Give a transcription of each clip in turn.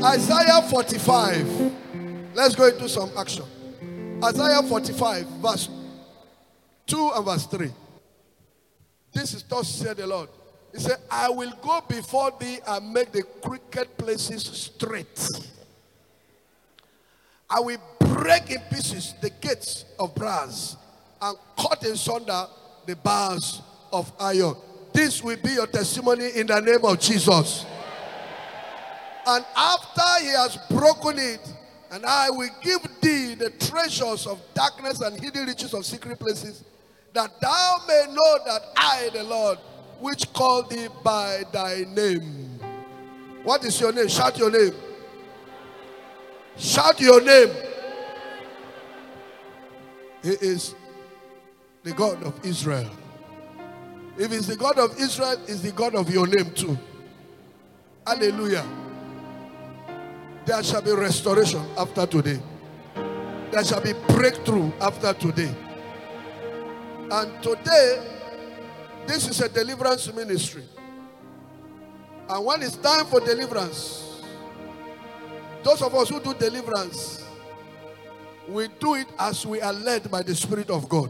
Isaiah 45. Let's go into some action. Isaiah 45, verse 2 and verse 3. This is thus said the Lord. He said, I will go before thee and make the crooked places straight. I will break in pieces the gates of brass and cut in sunder the bars of iron. This will be your testimony in the name of Jesus. And after he has broken it, and I will give thee the treasures of darkness and hidden riches of secret places, that thou may know that I, the Lord, which called thee by thy name. What is your name? Shout your name. Shout your name. He is the God of Israel. If he's the God of Israel, he's the God of your name too. Hallelujah. There shall be restoration after today. There shall be breakthrough after today. And today, this is a deliverance ministry. And when it's time for deliverance, those of us who do deliverance, we do it as we are led by the Spirit of God.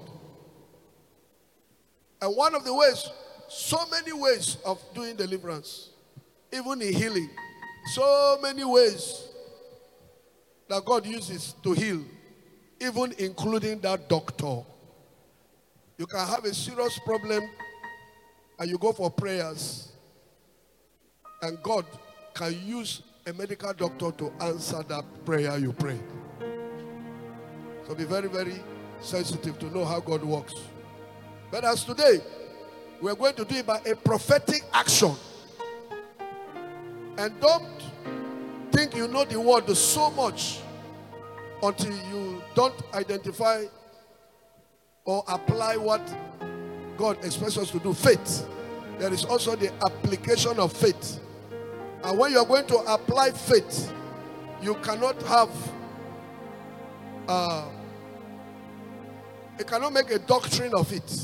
And one of the ways, so many ways of doing deliverance, even in healing, so many ways that God uses to heal, even including that doctor. You can have a serious problem and you go for prayers, and God can use a medical doctor to answer that prayer you prayed. So be very, very sensitive to know how God works. But as today, we're going to do it by a prophetic action. And don't think you know the word so much until you don't identify or apply what God expects us to do. Faith. There is also the application of faith. And when you're going to apply faith, you cannot have you cannot make a doctrine of it.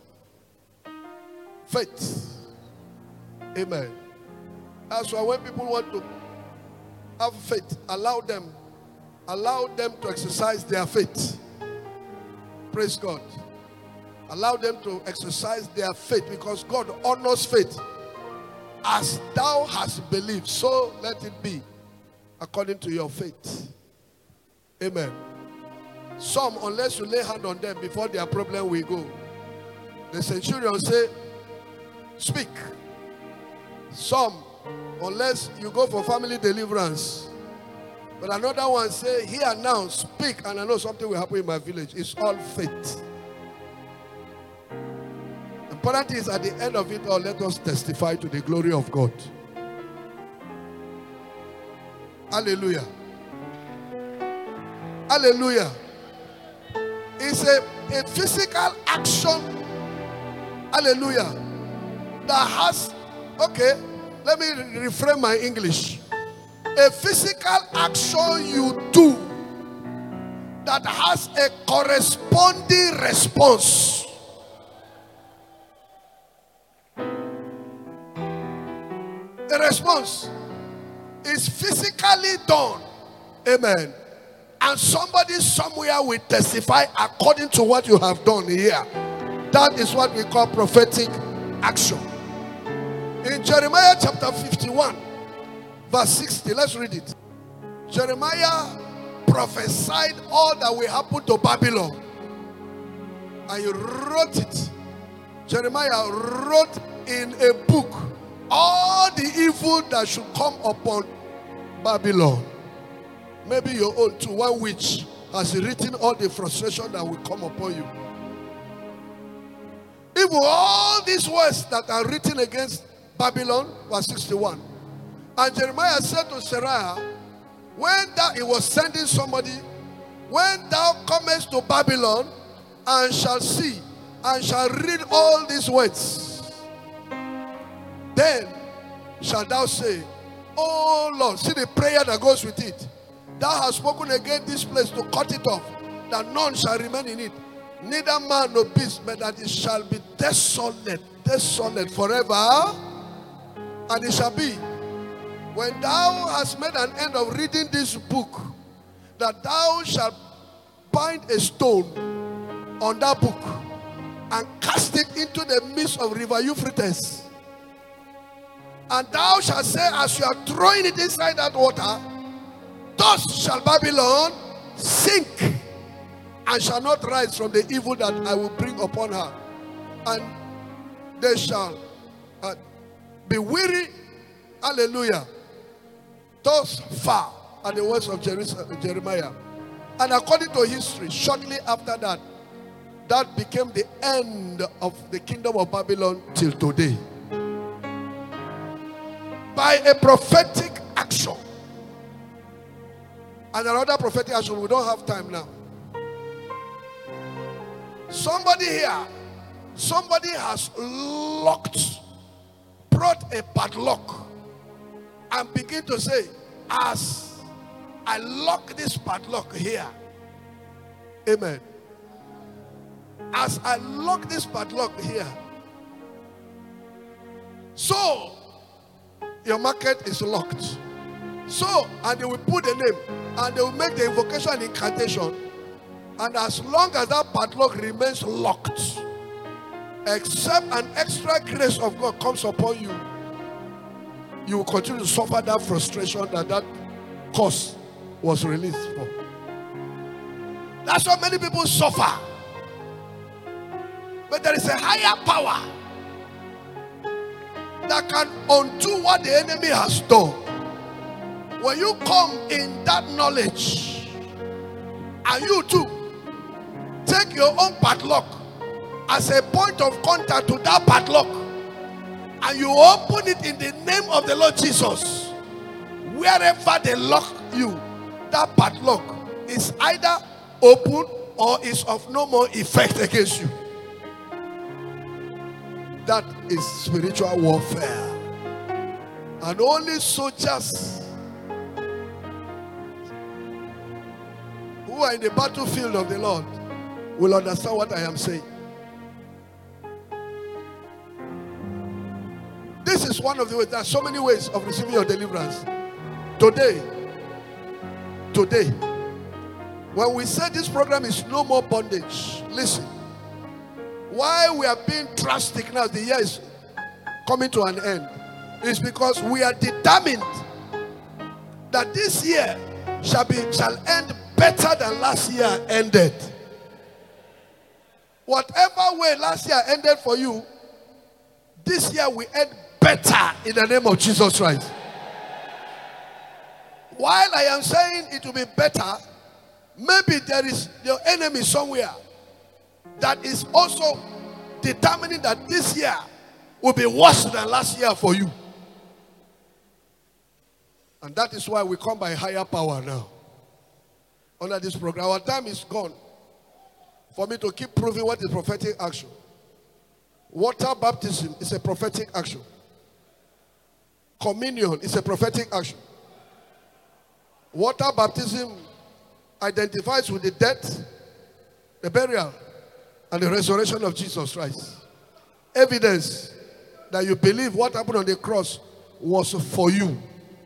Faith. Amen. That's why when people want to have faith, allow them to exercise their faith. Praise God. Allow them to exercise their faith, because God honors faith. As thou hast believed, so let it be according to your faith. Amen. Some, unless you lay hand on them before their problem will go. The centurion say, speak. Some, unless you go for family deliverance. But another one say, here now, speak, and I know something will happen in my village. It's all faith. The important is, at the end of it all, let us testify to the glory of God. Hallelujah. Hallelujah. It's a physical action. Hallelujah. That has, okay, let me reframe my English. A physical action you do that has a corresponding response. The response is physically done. Amen. And somebody somewhere will testify according to what you have done here. That is what we call prophetic action. In Jeremiah chapter 51, verse 60, let's read it. Jeremiah prophesied all that will happen to Babylon. And he wrote it. Jeremiah wrote in a book all the evil that should come upon Babylon. Maybe your own too. One witch has written all the frustration that will come upon you. Even all these words that are written against Babylon, verse 61. And Jeremiah said to Seraiah, when he was sending somebody, when thou comest to Babylon, and shall see, and shall read all these words, then shalt thou say, oh Lord, see the prayer that goes with it. Thou hast spoken against this place to cut it off, that none shall remain in it, neither man nor beast, but that it shall be desolate, desolate forever. And it shall be, When thou hast made an end of reading this book, that thou shalt bind a stone on that book and cast it into the midst of river Euphrates. And thou shalt say, as you are throwing it inside that water, thus shall Babylon sink and shall not rise from the evil that I will bring upon her. And they shall be weary. Hallelujah. Thus far are the words of Jeremiah. And according to history, shortly after that, that became the end of the kingdom of Babylon till today. By a prophetic action. And another prophetic action, we don't have time now. Somebody here, somebody has brought a padlock and begin to say, as I lock this padlock here, amen. As I lock this padlock here, so your market is locked. So, and they will put the name, and they will make the invocation and incantation, and as long as that padlock remains locked, except an extra grace of God comes upon you, you will continue to suffer that frustration that cause was released for. That's what many people suffer. But there is a higher power that can undo what the enemy has done. When you come in that knowledge, and you too take your own padlock as a point of contact to that padlock, and you open it in the name of the Lord Jesus, wherever they lock you, that padlock is either open or is of no more effect against you. That is spiritual warfare. And only soldiers who are in the battlefield of the Lord will understand what I am saying. This is one of the ways. There are so many ways of receiving your deliverance. Today, when we say this program is no more bondage, listen. Why we are being drastic now, the year is coming to an end, is because we are determined that this year shall end better than last year ended. Whatever way last year ended for you, this year we end better in the name of Jesus Christ. While I am saying it will be better, maybe there is your enemy somewhere that is also determining that this year will be worse than last year for you. And that is why we come by higher power now. Under this program, our time is gone for me to keep proving what is prophetic action. Water baptism is a prophetic action. Communion is a prophetic action. Water baptism identifies with the death, the burial, and the resurrection of Jesus Christ. Evidence that you believe what happened on the cross was for you.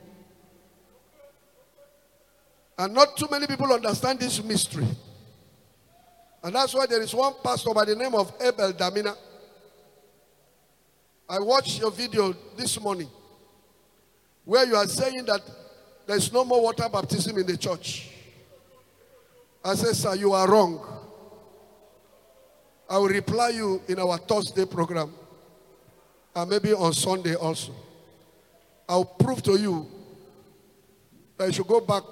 And not too many people understand this mystery. And that's why there is one pastor by the name of Abel Damina. I watched your video this morning where you are saying that there is no more water baptism in the church. I said, sir, you are wrong. I will reply you in our Thursday program and maybe on Sunday also. I'll prove to you that you should go back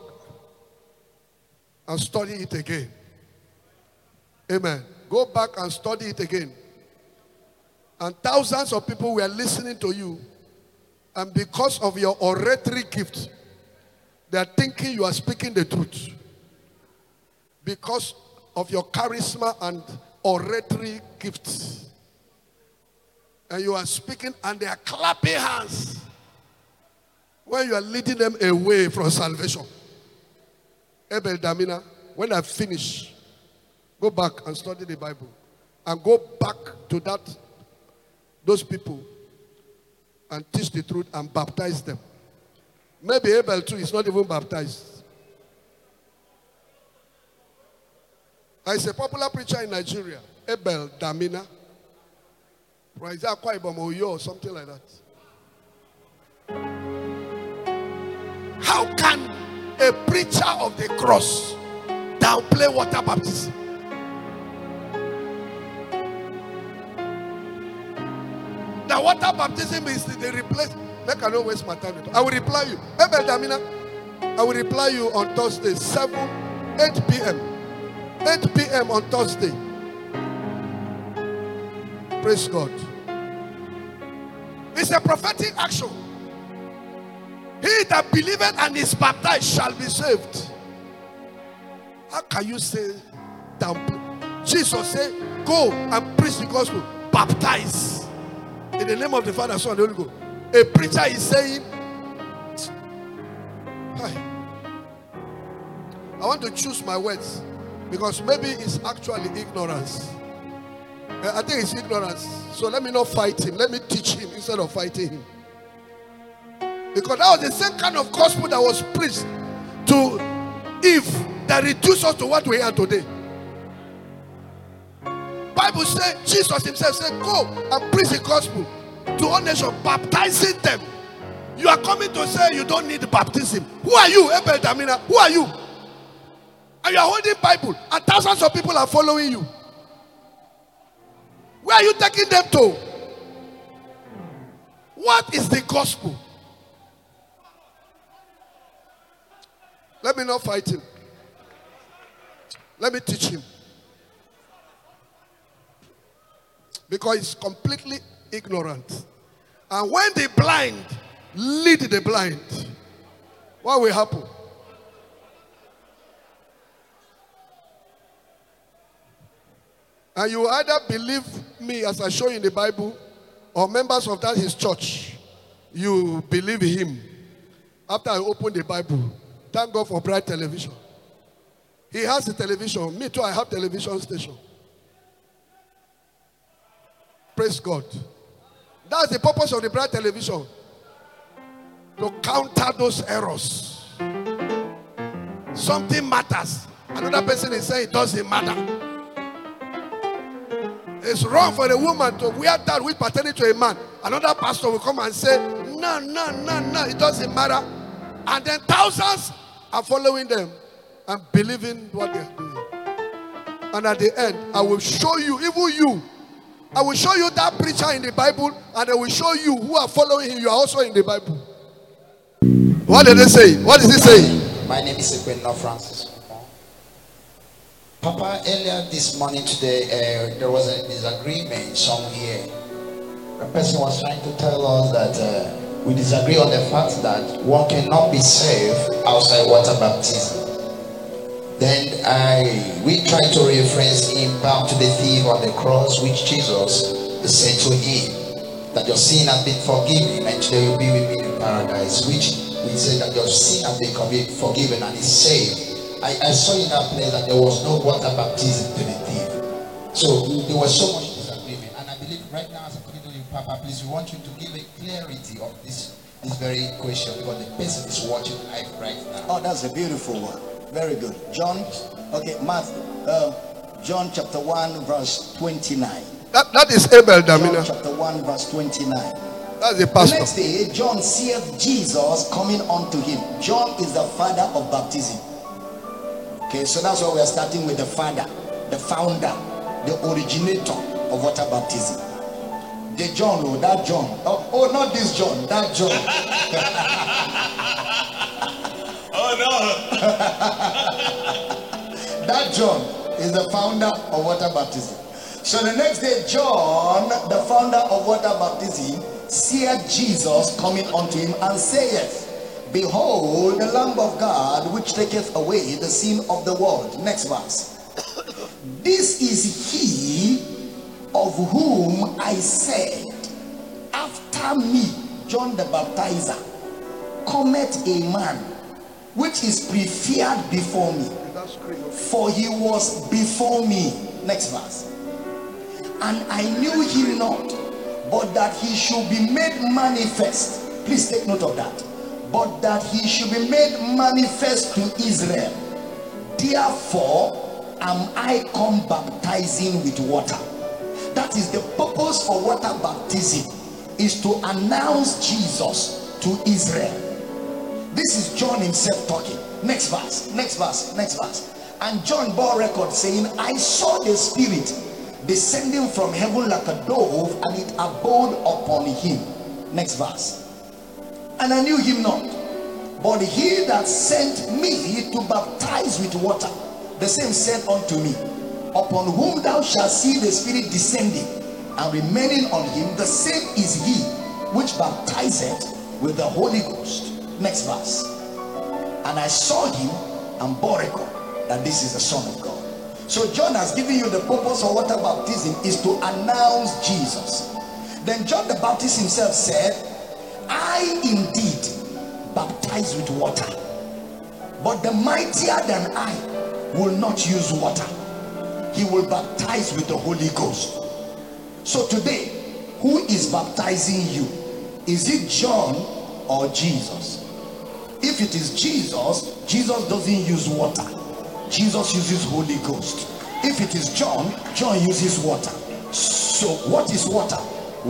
and study it again. Amen. Go back and study it again. And thousands of people were listening to you, and because of your oratory gift, they are thinking you are speaking the truth. Because of your charisma and oratory gifts. And you are speaking and they are clapping hands when you are leading them away from salvation. Abel Damina, when I finish, go back and study the Bible. And go back to those people and teach the truth and baptize them. Maybe Abel too is not even baptized. There's a popular preacher in Nigeria, Abel Damina. Or something like that. How can a preacher of the cross downplay water baptism? The water baptism is the replace. I cannot waste my time. I will reply you. Abel Damina, I will reply you on Thursday, 8 p.m. 8 p.m. on Thursday. Praise God. It's a prophetic action. He that believeth and is baptized shall be saved. How can you say down? Jesus said, go and preach the gospel. Baptize. In the name of the Father, Son, and the Holy Ghost. A preacher is saying, I want to choose my words because maybe it's actually ignorance. I think it's ignorance. So let me not fight him. Let me teach him instead of fighting him. Because that was the same kind of gospel that was preached to Eve that reduced us to what we are today. Bible says, Jesus himself said, go and preach the gospel to all nations, baptizing them. You are coming to say you don't need baptism. Who are you, Abel Damina? Who are you? And you are holding Bible and thousands of people are following you. Where are you taking them to? What is the gospel? Let me not fight him. Let me teach him. Because he's completely ignorant. And when the blind lead the blind, what will happen? And you either believe me as I show you in the Bible, or members of that his church, you believe him. After I open the Bible, thank God for Bright Television. He has a television. Me too, I have television station. Praise God. That's the purpose of the Bright Television. To counter those errors. Something matters. Another person is saying it doesn't matter. It's wrong for a woman to wear that which pertaining to a man. Another pastor will come and say, no, it doesn't matter. And then thousands are following them and believing what they're doing. And at the end, I will show you, even you, I will show you that preacher in the Bible, and I will show you who are following him. You are also in the Bible. What did they say? What is he saying? My name is Equino Francis. Papa, earlier this morning today, there was a disagreement somewhere. A person was trying to tell us that we disagree on the fact that one cannot be saved outside water baptism. Then we tried to reference him back to the thief on the cross, which Jesus said to him that your sin has been forgiven and today will be with me in paradise, which we said that your sin has been forgiven and is saved. I saw in that place that there was no water baptism to the thief. So there was so much disagreement. And I believe right now, as I'm talking to you, Papa, please, we want you to give a clarity of this very question, because the person is watching live right now. Oh, that's a beautiful one. Very good. John, okay, John chapter 1 verse 29. That is Abel Damina. John chapter 1 verse 29. That's the pastor. The next day, John seeth Jesus coming unto him. John is the father of baptism. Okay, so that's why we are starting with the father, the founder, the originator of water baptism. The John, oh, that John. Oh, not this John, that John. Oh no. That John is the founder of water baptism. So the next day, John, the founder of water baptism, seeth Jesus coming unto him and saith, behold, the Lamb of God, which taketh away the sin of the world. Next verse. This is he of whom I said, after me, John the Baptizer, cometh a man which is preferred before me, for he was before me. Next verse. And I knew him not, but that he should be made manifest. Please take note of that. but that he should be made manifest to Israel. Therefore am I come baptizing with water. That is the purpose for water baptism, is to announce Jesus to Israel. This is John himself talking. Next verse, next verse, next verse. And John bore record saying, I saw the Spirit descending from heaven like a dove, and it abode upon him. Next verse. And I knew him not, but he that sent me to baptize with water, the same said unto me, upon whom thou shalt see the Spirit descending and remaining on him, the same is he which baptizeth with the Holy Ghost. Next verse. And I saw him and bore record that this is the Son of God. So John has given you the purpose of water baptism is to announce Jesus. Then John the Baptist himself said, I indeed baptize with water, but the mightier than I will not use water. He will baptize with the Holy Ghost. So today, who is baptizing you? Is it John or Jesus? If it is Jesus, Jesus doesn't use water. Jesus uses Holy Ghost. If it is John, John uses water. So what is water?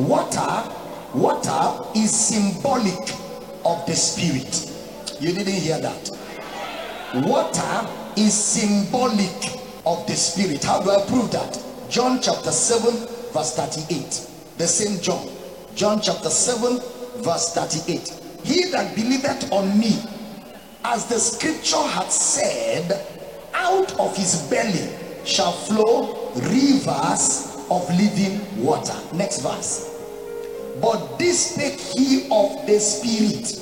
Water is symbolic of the Spirit. You didn't hear that. Water is symbolic of the Spirit. How do I prove that? John chapter 7 verse 38. The same John. John chapter 7 verse 38. He that believeth on me, as the scripture hath said, out of his belly shall flow rivers of living water. Next verse. But this spake he of the Spirit.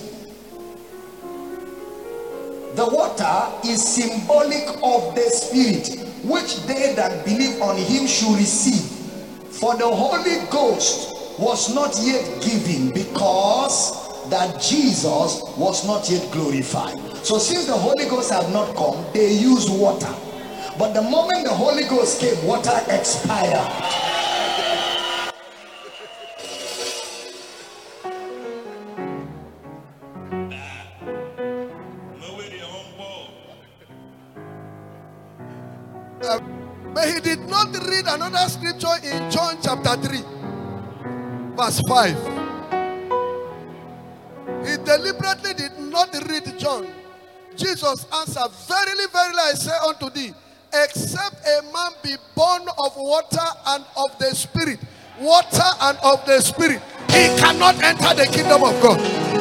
The water is symbolic of the Spirit, which they that believe on him should receive. For the Holy Ghost was not yet given, because that Jesus was not yet glorified. So since the Holy Ghost had not come, they used water. But the moment the Holy Ghost came, water expired. But he did not read another scripture in John chapter 3 verse 5. He deliberately did not read John. Jesus answered, verily, verily, I say unto thee, except a man be born of water and of the Spirit, water and of the Spirit, he cannot enter the kingdom of God.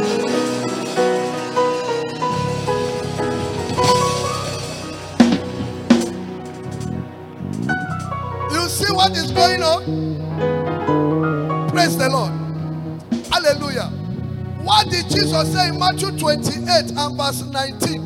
You see what is going on? Praise the Lord. Hallelujah. What did Jesus say in Matthew 28 and verse 19?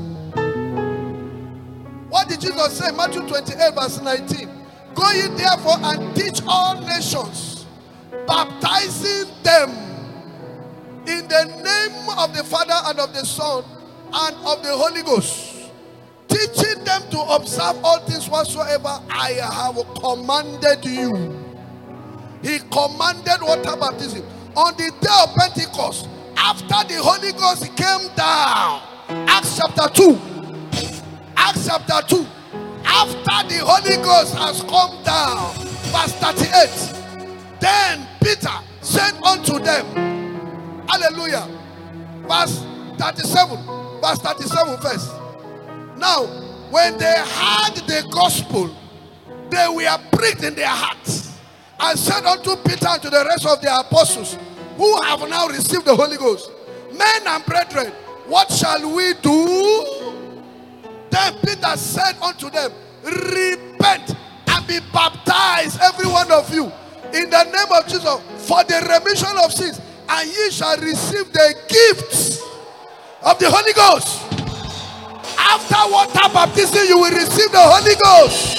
What did Jesus say in Matthew 28 verse 19? Go ye therefore and teach all nations, baptizing them in the name of the Father and of the Son and of the Holy Ghost, teaching them to observe all things whatsoever I have commanded you. He commanded water baptism. On the day of Pentecost, after the Holy Ghost came down, Acts chapter 2, Acts chapter 2, after the Holy Ghost has come down, verse 38, then Peter said unto them, hallelujah, verse 37 first. Now, when they heard the gospel, they were pricked in their hearts, and said unto Peter and to the rest of the apostles, who have now received the Holy Ghost, men and brethren, what shall we do? Then Peter said unto them, repent and be baptized, every one of you, in the name of Jesus, for the remission of sins, and ye shall receive the gifts of the Holy Ghost. After water baptism, you will receive the Holy Ghost.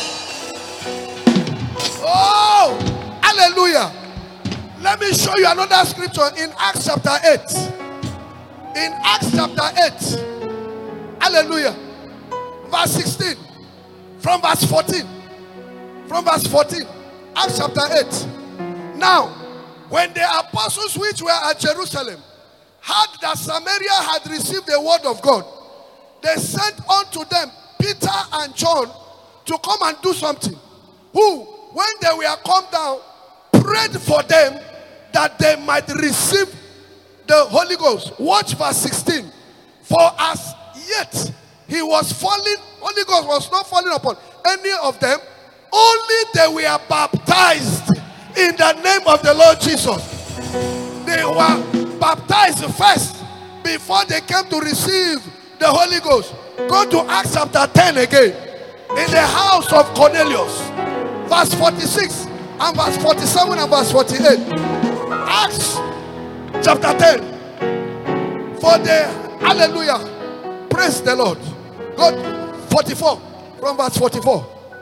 Oh, hallelujah. Let me show you another scripture in Acts chapter 8. In Acts chapter 8, hallelujah, verse 16, from verse 14. From verse 14, Acts chapter 8. Now, when the apostles which were at Jerusalem heard that Samaria had received the word of God, they sent unto them Peter and John to come and do something. Who, when they were come down, prayed for them that they might receive the Holy Ghost. Watch verse 16. For as yet he was falling, Holy Ghost was not falling upon any of them, only they were baptized in the name of the Lord Jesus. They were baptized first before they came to receive the Holy Ghost. Go to Acts chapter 10 again. In the house of Cornelius, verse 46 and verse 47 and verse 48. Acts chapter 10. For the hallelujah, praise the Lord. God, 44 from verse 44.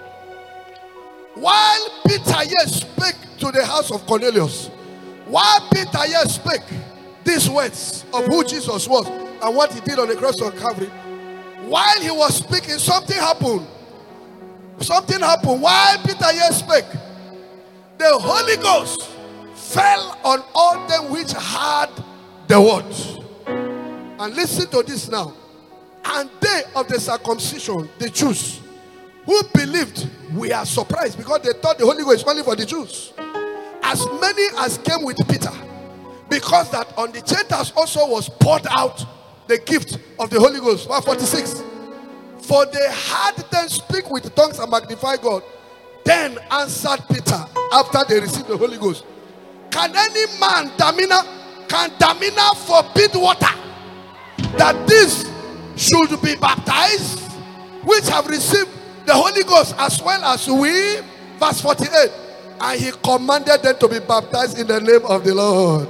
While Peter yet spake to the house of Cornelius, while Peter yet spake these words of who Jesus was and what he did on the cross of Calvary, while he was speaking, something happened. Something happened. While Peter yet spake, the Holy Ghost fell on all them which heard the word. And listen to this now. And they of the circumcision, the Jews, who believed, we are surprised because they thought the Holy Ghost is only for the Jews. As many as came with Peter, because that on the Gentiles also was poured out the gift of the Holy Ghost. Verse 46. For they heard them speak with tongues and magnify God. Then answered Peter after they received the Holy Ghost. Can any man, can Damina forbid water that this should be baptized, which have received the Holy Ghost as well as we? Verse 48. And he commanded them to be baptized in the name of the Lord.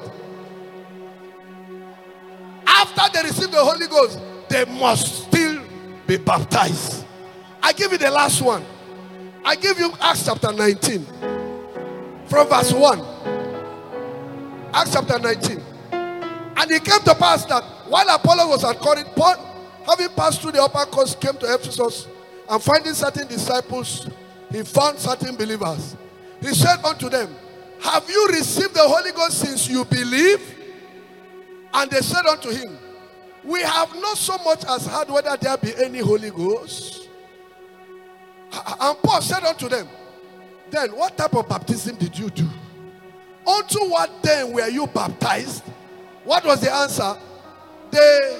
After they received the Holy Ghost, they must still be baptized. I give you the last one. I give you Acts chapter 19 from verse 1. Acts chapter 19. And it came to pass that while Apollos was at Corinth, Paul, having passed through the upper coast, came to Ephesus, and finding certain disciples, he found certain believers. He said unto them, have you received the Holy Ghost since you believe? And they said unto him, we have not so much as heard whether there be any Holy Ghost. And Paul said unto them, then what type of baptism did you do? Unto what then were you baptized? What was the answer? They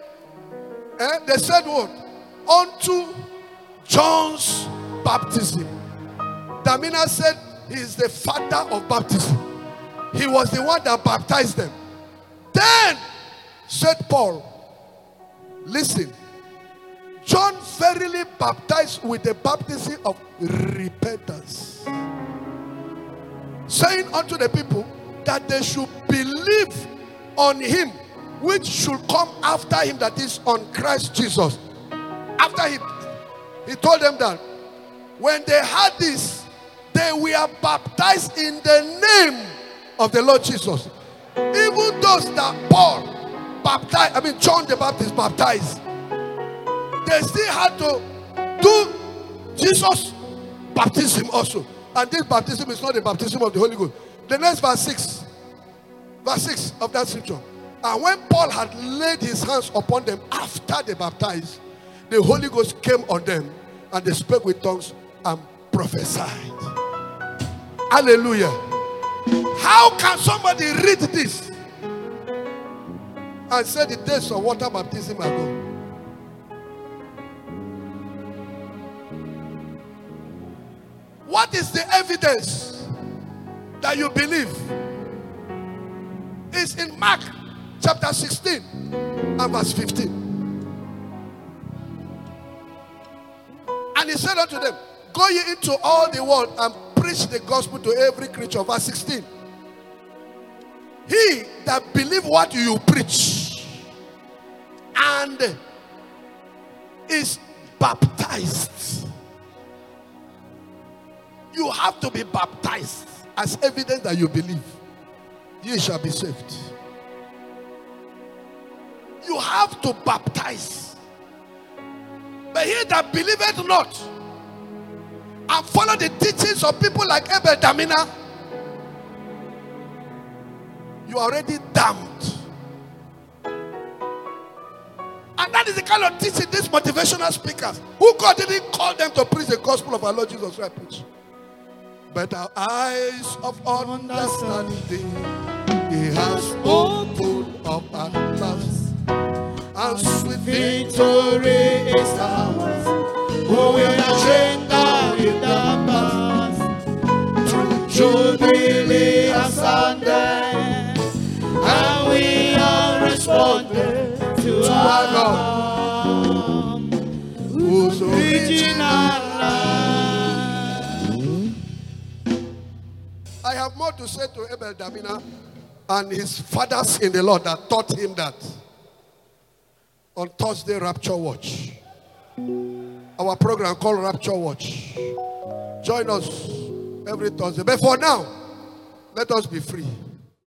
said what? Unto John's baptism. Damina said he is the father of baptism. He was the one that baptized them. Then said Paul, listen, John verily baptized with the baptism of repentance, saying unto the people that they should believe on him which should come after him, that is on Christ Jesus. After he told them that when they heard this, they were baptized in the name of the Lord Jesus. Even those that Paul baptized, John the Baptist baptized, they still had to do Jesus' baptism also. And this baptism is not the baptism of the Holy Ghost. The next verse 6 of that scripture. And when Paul had laid his hands upon them after they baptized, the Holy Ghost came on them, and they spoke with tongues and prophesied. Hallelujah. How can somebody read this and say the days of water baptism are gone? What is the evidence that you believe? It's in Mark chapter 16 and verse 15. And he said unto them, go ye into all the world and preach the gospel to every creature. Verse 16. He that believe what you preach and is baptized. You have to be baptized as evidence that you believe. Ye shall be saved. You have to baptize. But he that believeth not and follow the teachings of people like Abel Damina, you are already damned. kind of teaching these motivational speakers who God didn't call them to preach the gospel of our Lord Jesus Christ preach. But our eyes of understanding He has opened up at last, and sweet victory is ours. Who will not chain down in the past? Jubilee has ended, and we are responding to our God, who's original life. I have more to say to Abel Damina and his fathers in the Lord that taught him that. On Thursday, Rapture Watch. Our program called Rapture Watch. Join us every Thursday. But for now, let us be free.